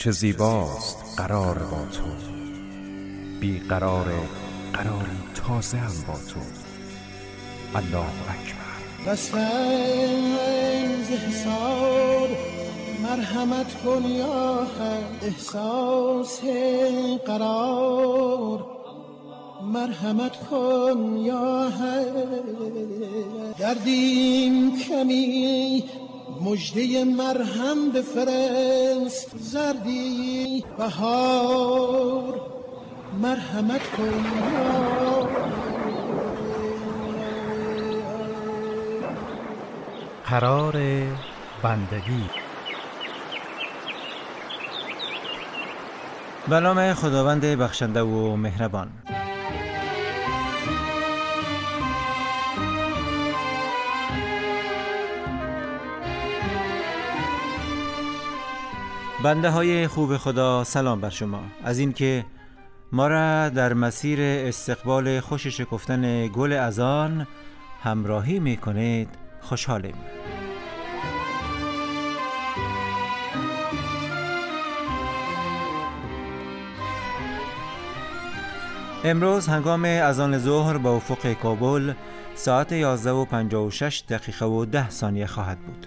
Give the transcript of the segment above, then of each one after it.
چه زیباست قرار با تو، بی قرار قراری تازه هم با تو. الله اکبر. دستم ز حساب مرحمت کن یا حق، احساس قرار مرحمت کن یا حق. دردیم کمی مژده مرهم بفرست، زردی بهار مرحمت کن یا قرار بندگی. به نام خداوند بخشنده و مهربان. بنده های خوب خدا، سلام بر شما. از این که ما را در مسیر استقبال خوش شکفتن گل اذان همراهی می کنید خوشحالیم. امروز هنگام اذان ظهر با افق کابل ساعت 11:56 و 10 ثانیه خواهد بود.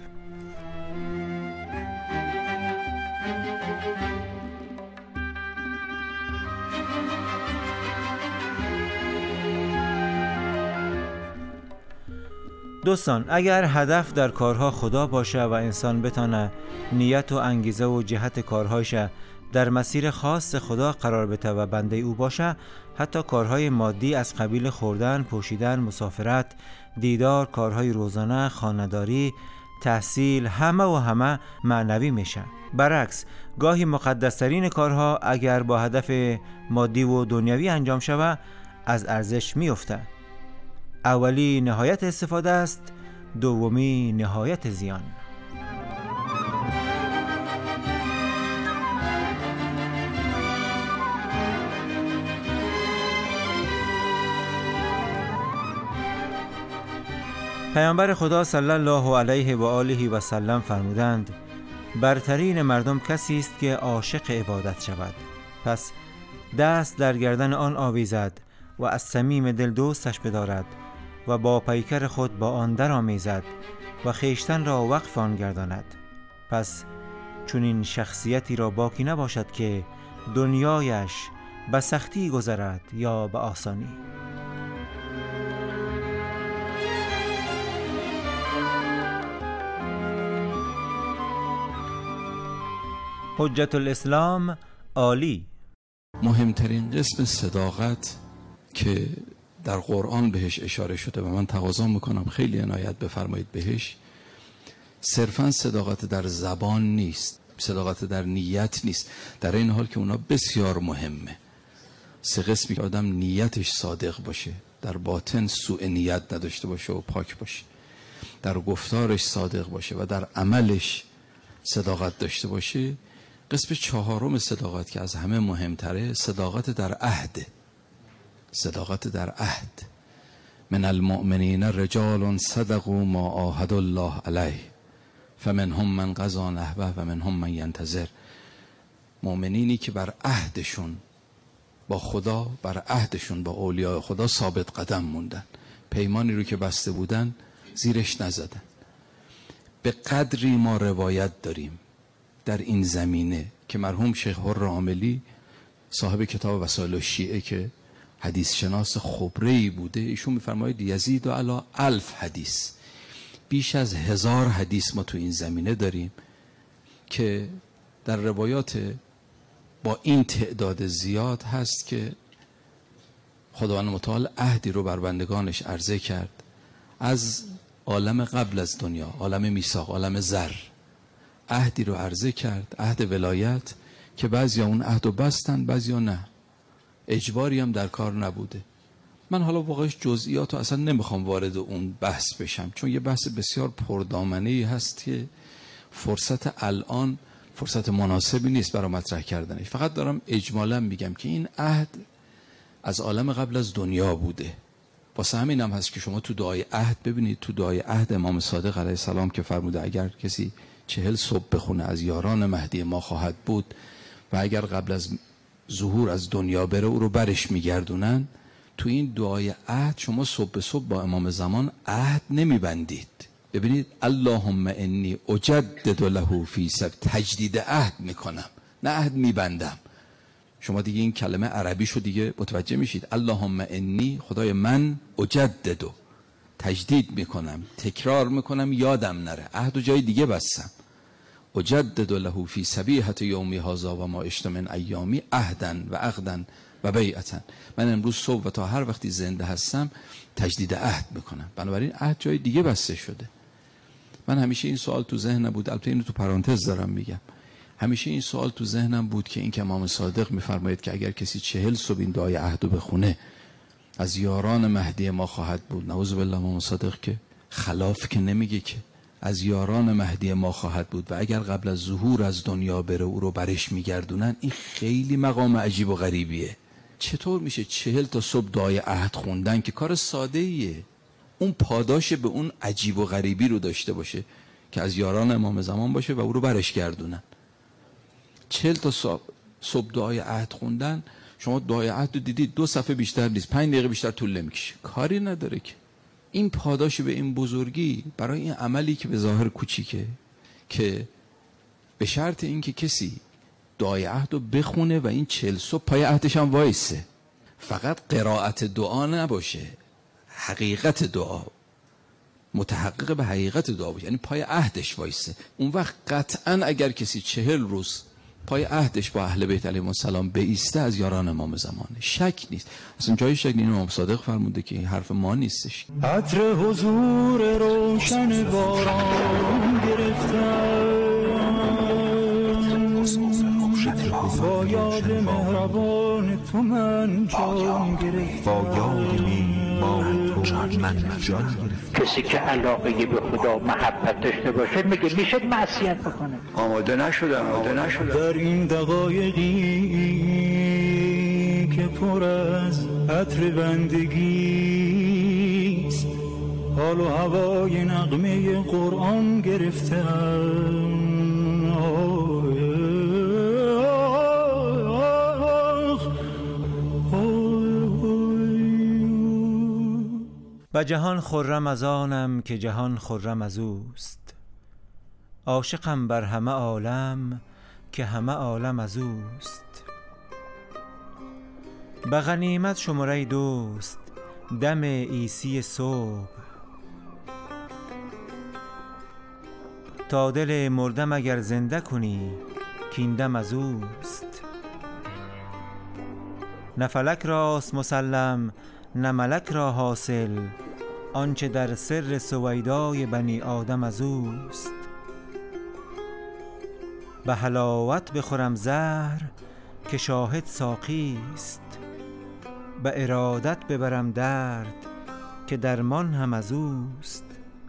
دوستان، اگر هدف در کارها خدا باشه و انسان بتانه نیت و انگیزه و جهت کارهایش در مسیر خاص خدا قرار بده و بنده او باشه، حتی کارهای مادی از قبیل خوردن، پوشیدن، مسافرت، دیدار، کارهای روزانه، خانه‌داری، تحصیل، همه معنوی میشه. برعکس، گاهی مقدس‌ترین کارها اگر با هدف مادی و دنیوی انجام شود از ارزش میفته. اولی نهایت استفاده است، دومی نهایت زیان. پیامبر خدا صلی الله علیه و آله و سلم فرمودند: برترین مردم کسی است که عاشق عبادت شود، پس دست در گردن آن آویزد و از صمیم دل دوستش بدارد و با پیکر خود با آن در آمیزد و خویشتن را وقف آن گرداند. پس چون این شخصیتی را باقی نباشد که دنیایش به سختی گذرد یا به آسانی. حجت الاسلام عالی. مهمترین قسم صداقت که در قرآن بهش اشاره شده و من تقاضا میکنم خیلی عنایت بفرمایید بهش، صرفاً صداقت در زبان نیست، صداقت در نیت نیست، در این حال که اونا بسیار مهمه. سه قسمی که آدم نیتش صادق باشه، در باطن سوء نیت نداشته باشه و پاک باشه، در گفتارش صادق باشه و در عملش صداقت داشته باشه. قسم چهارم صداقت که از همه مهمتره، صداقت در عهد. صداقت در عهد. من المؤمنین رجال صدقوا ما عاهدوا الله علیه فمنهم من قضی نحبه و منهم من ینتظر. مؤمنینی که بر عهدشون با خدا، بر عهدشون با اولیاء خدا ثابت قدم موندن، پیمانی رو که بسته بودن زیرش نزدن. به قدری ما روایت داریم در این زمینه که مرحوم شیخ حر عاملی صاحب کتاب وسائل الشیعه که حدیث شناس خبره‌ای بوده، ایشون می‌فرماید یزید علی 1000 حدیث، بیش از 1000 حدیث ما تو این زمینه داریم که در روایات با این تعداد زیاد هست که خداوند متعال عهدی رو بر بندگانش عرضه کرد از عالم قبل از دنیا، عالم میثاق، عالم زر، عهدی رو عرضه کرد، عهد ولایت، که بعضیا اون عهد رو بستن، بعضیا نه، اجباری هم در کار نبوده. من حالا واقعش جزئیات رو اصلا نمیخوام وارد اون بحث بشم، چون یه بحث بسیار پردامنه‌ای هست که فرصت الان فرصت مناسبی نیست برای مطرح کردنش. فقط دارم اجمالا میگم که این عهد از عالم قبل از دنیا بوده. واسه همین هم هست که شما تو دعای عهد ببینید، تو دعای عهد امام صادق علیه السلام که فرموده اگر کسی 40 صبح بخونه از یاران مهدی ما خواهد بود و اگر قبل از ظهور از دنیا بره او رو برش میگردونن. تو این دعای عهد شما صبح به صبح با امام زمان عهد نمیبندید. ببینید اللهم انی اجدد له فی سبیل، تجدید عهد میکنم، نه عهد میبندم. شما دیگه این کلمه عربیشو دیگه متوجه میشید. اللهم انی، خدای من، اجددو، تجدید میکنم، تکرار میکنم، یادم نره، عهد و جای دیگه بستم. اجدد له فی سبیحة یومی هذا و ما اشت من ایامی عهدا و عقدا و بیعتا. من امروز صبح و تا هر وقتی زنده هستم تجدید عهد میکنم. بنابراین عهد جای دیگه بسته شده. من همیشه این سوال تو ذهنم بود، البته اینو تو پرانتز دارم میگم، همیشه این سوال تو ذهنم بود که این که امام صادق میفرماید که اگر کسی 40 صبح این دعای عهدو بخونه از یاران مهدی ما خواهد بود. نعوذ بالله، امام صادق که خلاف که نمیگه، که از یاران مهدی ما خواهد بود و اگر قبل از ظهور از دنیا بره او رو برش میگردونن. این خیلی مقام عجیب و غریبیه. چطور میشه 40 تا صبح دعای عهد خوندن که کار ساده ایه، اون پاداش به اون عجیب و غریبی رو داشته باشه که از یاران امام زمان باشه و او رو برش گردونن؟ 40 تا صبح دعای عهد خوندن. شما دعای عهد رو دیدید 2 صفحه بیشتر نیست، 5 دقیقه بیشتر طول نمیکشه، کاری نداره که. این پاداش به این بزرگی برای این عملی که به ظاهر کوچیکه، که به شرط این که کسی دعای عهد رو بخونه و این 40 صبح پای عهدش هم وایسه، فقط قرائت دعا نباشه، حقیقت دعا، متحقق به حقیقت دعا باشه، یعنی پای عهدش وایسه. اون وقت قطعا اگر کسی 40 روز پای عهدش با اهل بیت علیهم السلام بایسته از یاران امام زمانه، شک نیست. اصلا جای شک نیست. امام صادق فرموده که این حرف ما نیستش. عطر حضور روشن باران گرفتم، با یاد مهربان تو من جان گرفتم. کسی که علاقه به خدا محبت داشته باشه میگه میشه معصیت بکنه. آماده نشدم. در این دقایقی که پر از عطر بندگیست، حال و هوای نغمه قرآن گرفتم. و جهان خرم از آنم که جهان خرم از اوست، عاشقم بر همه عالم که همه عالم از اوست. به غنیمت شمره دوست دم عیسی صبح، تا دل مردم اگر زنده کنی کین دم از اوست. نه فلک راست مسلم نه ملک را حاصل، آنچه در سر سویدای بنی آدم از اوست. به حلاوت بخورم زهر که شاهد ساقی است، به ارادت ببرم درد که درمان هم از اوست.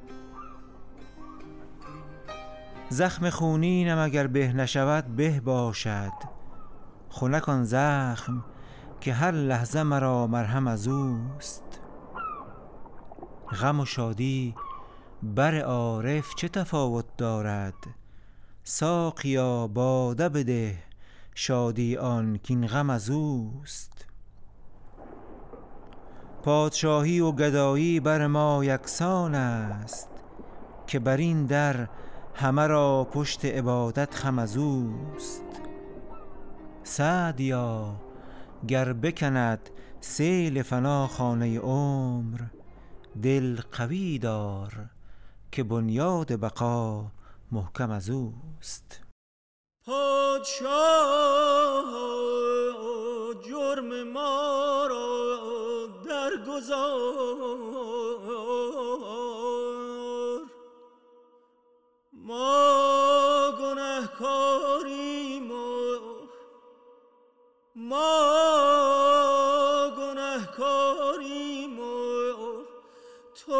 زخم خونینم اگر به نشود به باشد، خنک آن زخم که هر لحظه مرا مرهم از اوست. غم و شادی بر عارف چه تفاوت دارد، ساقیا باده بده شادی آن کین غم از اوست. پادشاهی و گدایی بر ما یکسان است، که بر این در همه را پشت عبادت خم از اوست. سعدیا گر بکند سیل فنا خانه عمر، دل قوی دار که بنیاد بقا محکم از اوست. پادشاه جرم ما را درگذار، ما گنهکاریم و تو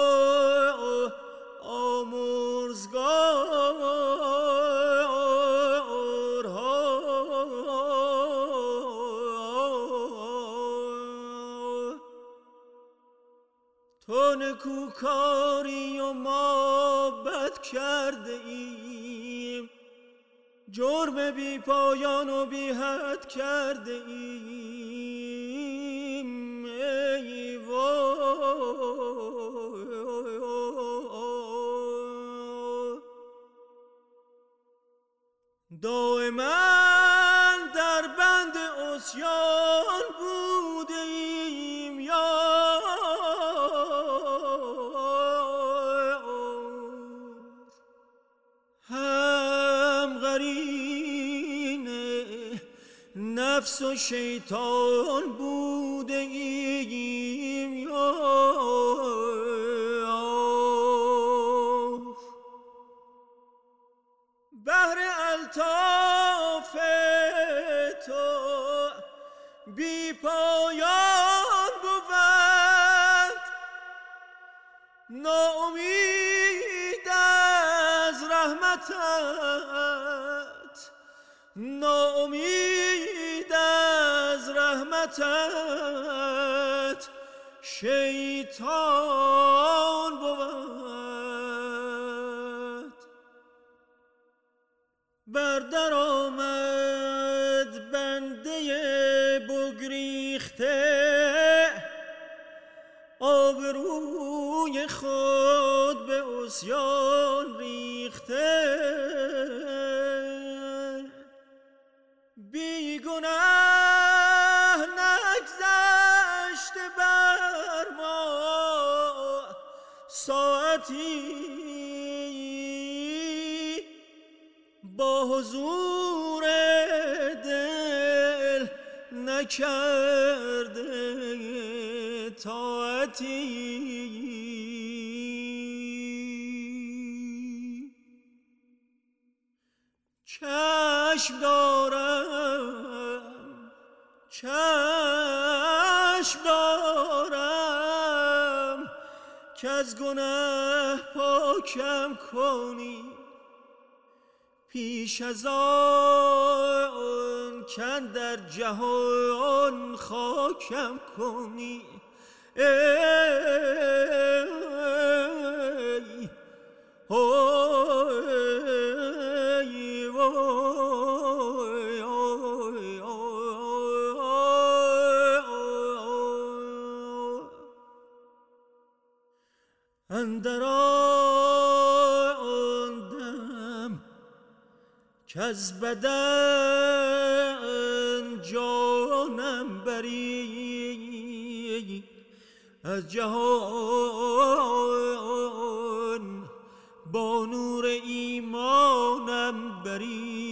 آمرزگار. تو نکوکاری و ما بد کرده ایم، جرم بی پایان و بی حد کرده ایم ای وای. دائما در بند عصیان بوده ایم یا هم قرین نفس و شیطان بوده ایم یا بهر الطاف تو بی پایان بود ناامید از رحمتت، ناامید از رحمتت شیطان بود. بردر آمد بنده بگریخته آبروی خود به عصیان ریخته، بی گناه نگذشته بر ما ساعتی با حضور دل نکرده طاعتی. چشم دارم که از گناه پاکم کنی پیش از آن کن در جهان خاکم کنی. ای اندر آن دم کز بدن جانم بری از جهان با نور ایمانم بری.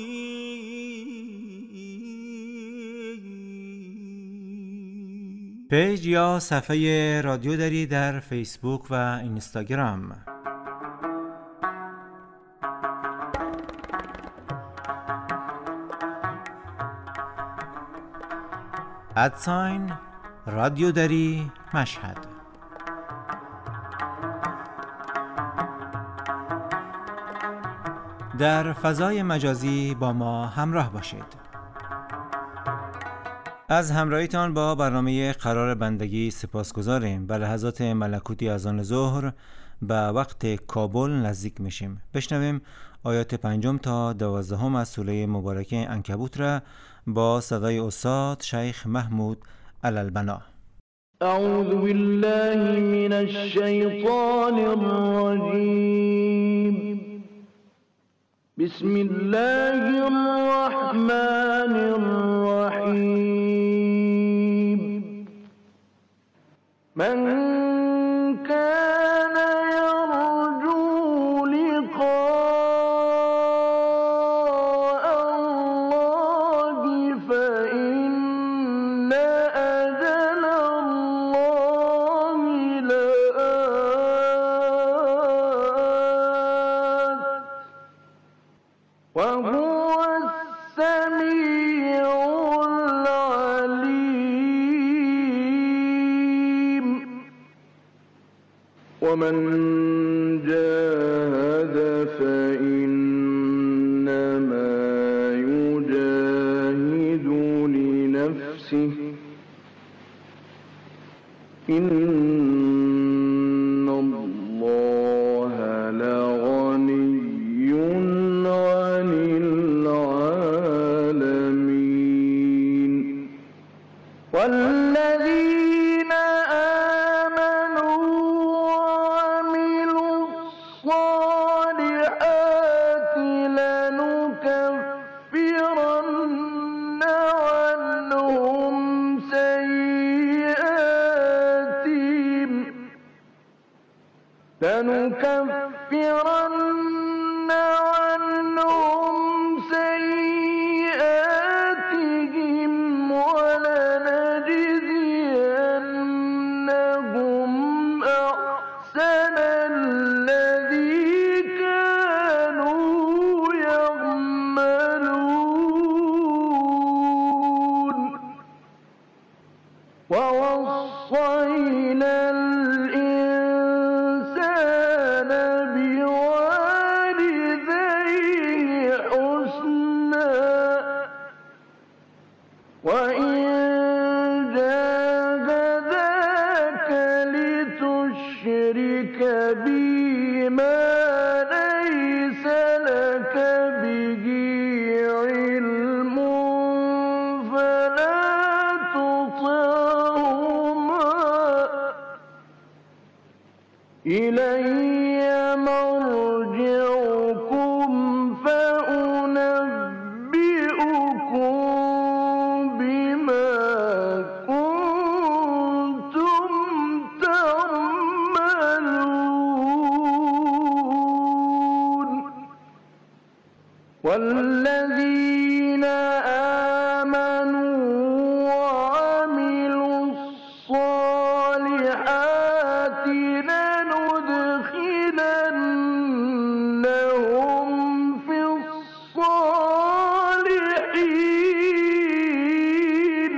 پیج یا صفحه رادیو دری در فیسبوک و اینستاگرام. ادساین رادیو دری مشهد. در فضای مجازی با ما همراه باشید. از همراهیتان با برنامه قرار بندگی سپاسگزاریم. به لحظات ملکوتی اذان ظهر به وقت کابل نزدیک میشیم. بشنویم آیات 5 تا 12 از سوره مبارکه عنکبوت را با صدای استاد شیخ محمود علالبنا. اعوذ بالله من الشیطان الرجیم. بسم الله الرحمن الرحیم. من كان يرجو لقاء الله فإن أجل الله لآت وهو السميع العليم. ومن جاهد فإنما يجاهد لنفسه إن الله لغني عن العالمين. والذين آمنوا وعملوا الصالحات لنكفرن عنهم سيئاتهم ولنجزينهم أحسن الذي كانوا يعملون ووصينا الإنسان بوالديه حسنا وإن جاهداك لتشرك بي ما ليس لك به علم فلا تطعهما إلي مرجعكم فأنبئكم بما كنتم تعملون والذين آمنوا وعملوا الصالحات لندخلنهم في الصالحين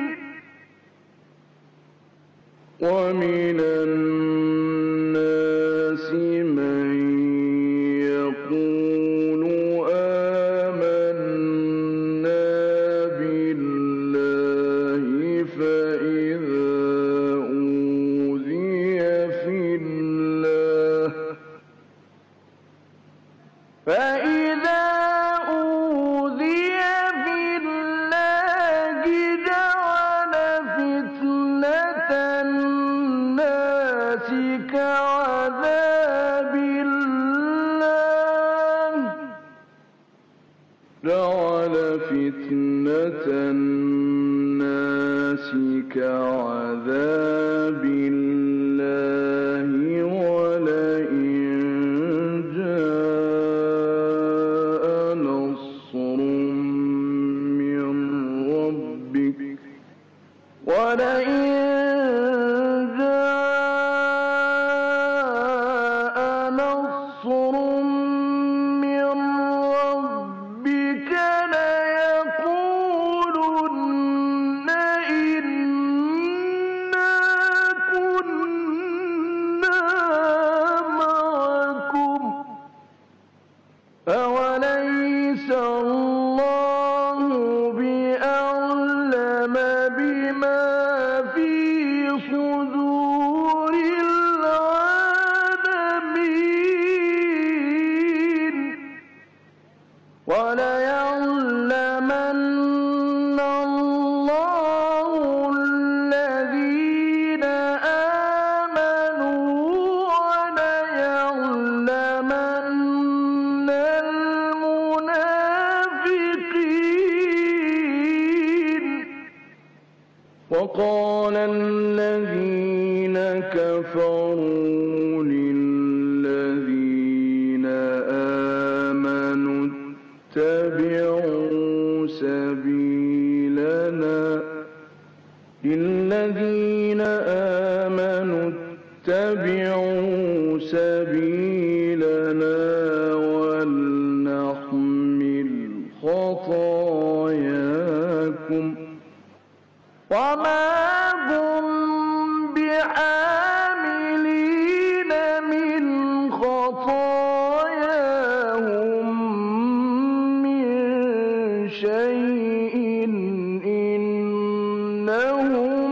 ومن الناس من يقول آمنا بالله فإذا أوذي في الله جعل فتنة الناس كعذاب الله ولئن جاء نصر من ربك ليقولن إنا كنا معكم أوليس الله بأعلم بما في صدور العالمين وليعلمن الله الذين آمنوا وليعلمن المنافقين وقال الذين كفروا للذين آمنوا اتبعوا سبيلنا ولنحمل خطاياكم وما هم بحاملين من خطاياهم من شيء إنهم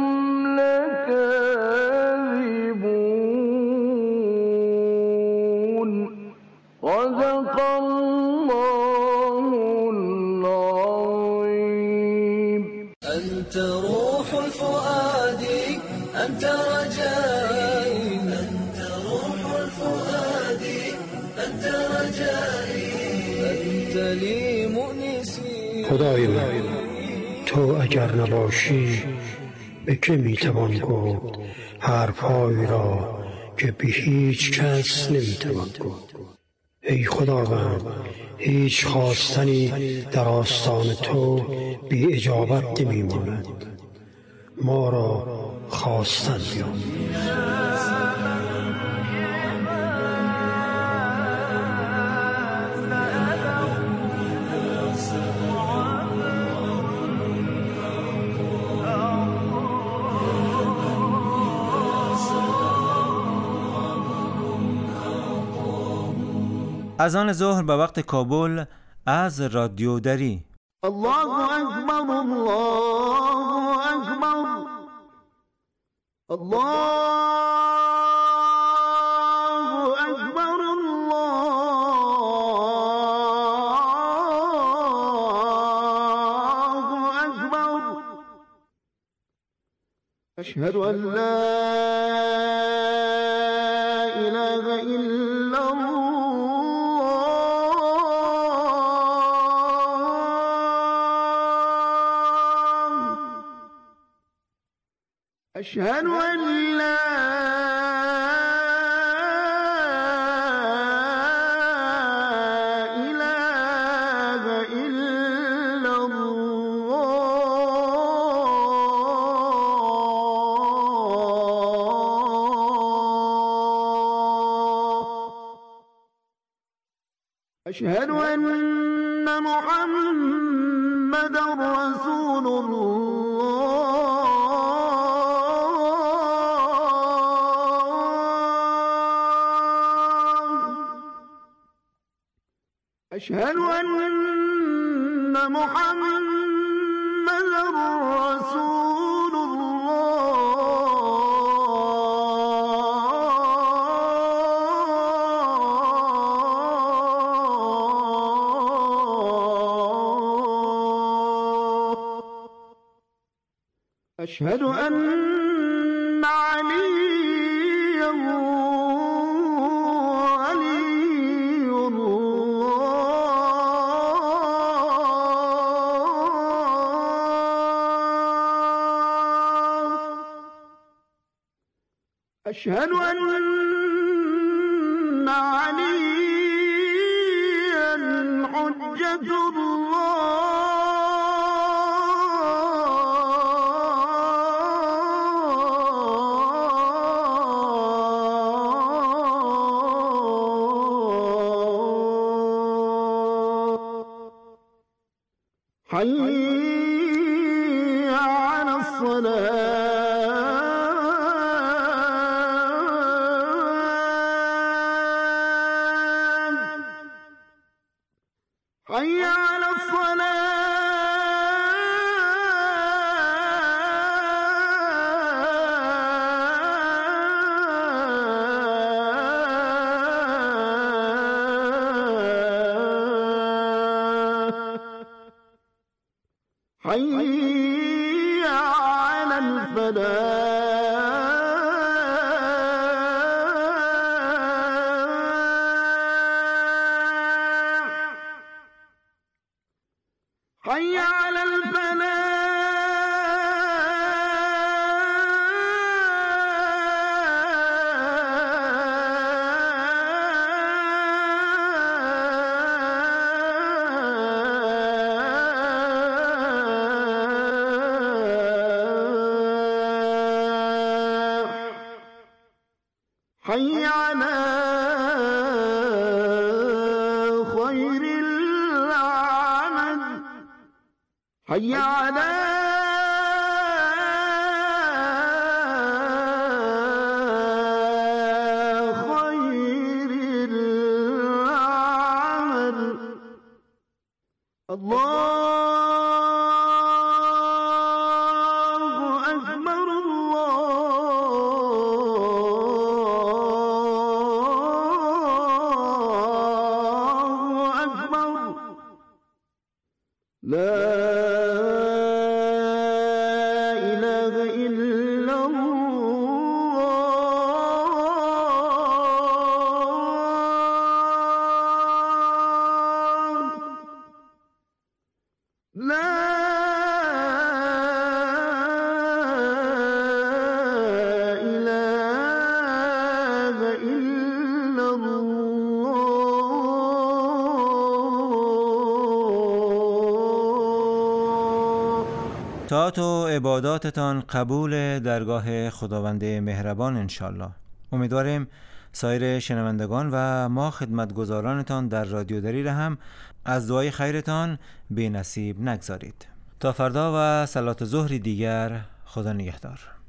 لكاذبون صدق الله العظيم. فؤادي أنت رجائي أنت روح الفؤاد أنت رجائي أنت لي مؤنسي. خدای من، تو اگر نباشی به که میتوان گفت حرف‌هایی را که به هیچ کس نمیتوان گفت. ای خداوند، هیچ خواستنی در آستان تو بی اجابت نمیماند. ما را خواستن بیاموز. اذان ظهر به وقت کابل از رادیو دری. الله اکبر الله اکبر الله اکبر الله اکبر. اشهد ان لا اله الا الله أشهد أن لا إله إلا الله. أشهد أن محمدا رسول الله. أشهد أن محمدا رسول الله. أشهد أن عليا ولي الله. أشهد أن عليا حجة حي على الصلاة حي على حي على الفلاح حي على حي على خير العمل حي على خير العمل. الله أكبر الله أكبر. لا إله إلا طاعت و عباداتتان قبول درگاه خداوند مهربان انشالله. امیدواریم سایر شنوندگان و ما خدمتگزارانتان در رادیو دری هم از دعای خیرتان بی نصیب نگذارید. تا فردا و صلات ظهری دیگر، خدا نگهدار.